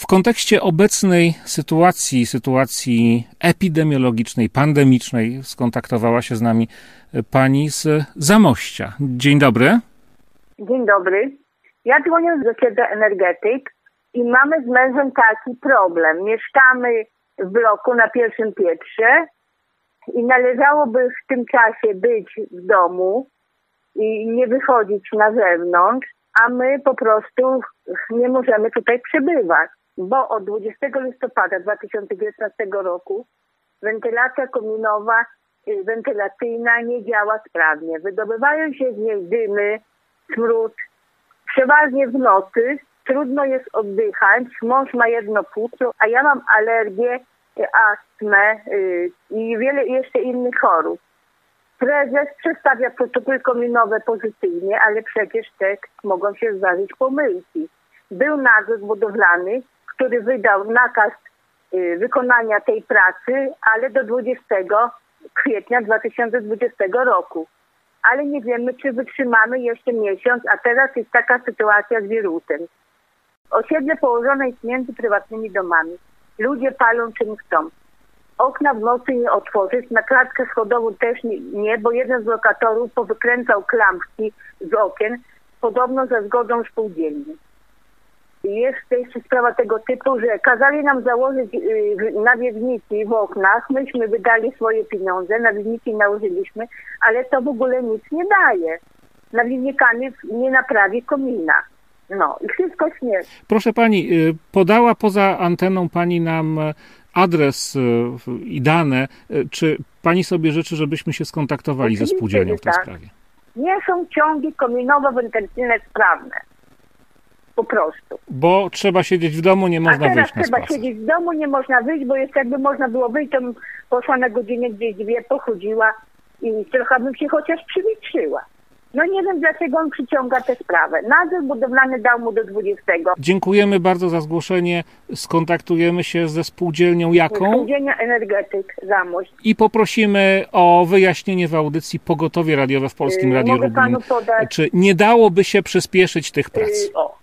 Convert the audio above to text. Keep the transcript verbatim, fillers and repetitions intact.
W kontekście obecnej sytuacji, sytuacji epidemiologicznej, pandemicznej, skontaktowała się z nami pani z Zamościa. Dzień dobry. Dzień dobry. Ja dzwonię z osiedla Energetyk i mamy z mężem taki problem. Mieszkamy w bloku na pierwszym piętrze i należałoby w tym czasie być w domu i nie wychodzić na zewnątrz, a my po prostu nie możemy tutaj przebywać, bo od dwudziestego listopada dwa tysiące dziewiętnastego roku wentylacja kominowa, wentylacyjna nie działa sprawnie. Wydobywają się z niej dymy, smród, przeważnie w nocy. Trudno jest oddychać. Mąż ma jedno płuco, a ja mam alergię, astmę yy, i wiele jeszcze innych chorób. Prezes przedstawia protokoły kominowe pozytywnie, ale przecież tak mogą się zdarzyć pomyłki. Był nadzór budowlany, który wydał nakaz yy, wykonania tej pracy, ale do dwudziestego kwietnia dwa tysiące dwudziestego roku. Ale nie wiemy, czy wytrzymamy jeszcze miesiąc, a teraz jest taka sytuacja z wirusem. Osiedle położone jest między prywatnymi domami. Ludzie palą czym chcą. Okna w nocy nie otworzyć, na klatkę schodową też nie, nie, bo jeden z lokatorów powykręcał klamki z okien, podobno ze zgodą spółdzielni. Jest jeszcze sprawa tego typu, że kazali nam założyć yy, nawiewniki w oknach, myśmy wydali swoje pieniądze, nawiewniki nałożyliśmy, ale to w ogóle nic nie daje. Nawiewnnikami nie naprawi komina. No i wszystko śmieszy. Proszę pani, podała poza anteną pani nam adres i dane. Czy pani sobie życzy, żebyśmy się skontaktowali Oczywiście, ze spółdzielnią w tej tak. sprawie? Nie są ciągi kominowo-wentylacyjne sprawne. Po prostu. Bo trzeba siedzieć w domu, nie można wyjść na spacer. trzeba siedzieć w domu, nie można wyjść, bo jeszcze jakby można było wyjść, to bym poszła na godzinę gdzieś dwie, pochodziła i trochę bym się chociaż przywietrzyła. No nie wiem, dlaczego on przyciąga tę sprawę. Nadzór budowlany dał mu do dwudziestego. Dziękujemy bardzo za zgłoszenie. Skontaktujemy się ze spółdzielnią jaką? Spółdzielnia Energetyk Zamość. I poprosimy o wyjaśnienie w audycji Pogotowie radiowe w Polskim Radiu Mogę Lublin. panu podać... Czy nie dałoby się przyspieszyć tych prac? O,